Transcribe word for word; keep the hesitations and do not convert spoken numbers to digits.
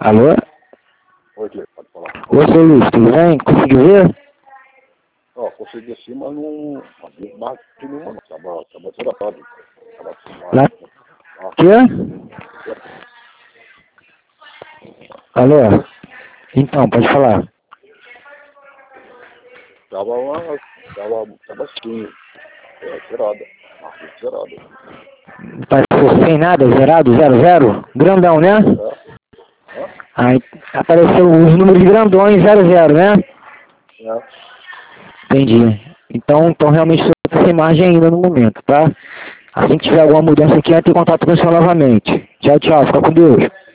Alô? Oi, Cleiton, pode falar. Ô, seu Luiz, tudo bem? Conseguiu ver? Ó, consegui assim, mas não havia mais de nenhuma, não. Tava, tava zeradado. Tava assim, Lá... ah, Quê? Alô? Então, pode falar. tava uma, tava, tava assim, é, zerada. Marca zerada. Apareceu sem nada, zerado, zero, zero? Grandão, né? É? Hã? Aí apareceu os números grandões, zero, zero, né? É. Entendi. Então, então realmente estou sem margem ainda no momento, tá? Assim que tiver alguma mudança aqui, entra em contato com o senhor novamente. Tchau, tchau. Fica com Deus.